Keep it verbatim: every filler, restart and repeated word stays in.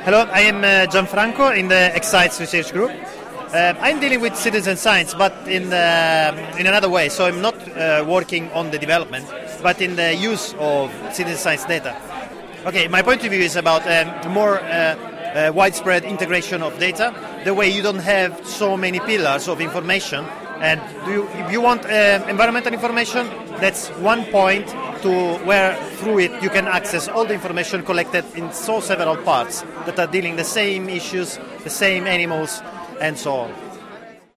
Hello, I am uh, Gianfranco in the Excite Research Group. Uh, I'm dealing with citizen science, but in uh, in another way. So I'm not uh, working on the development, but in the use of citizen science data. Okay, my point of view is about um, more uh, uh, widespread integration of data, the way you don't have so many pillars of information. And do you, if you want uh, environmental information, that's one point to where through it you can access all the information collected in so several parts that are dealing the same issues, the same animals, and so on.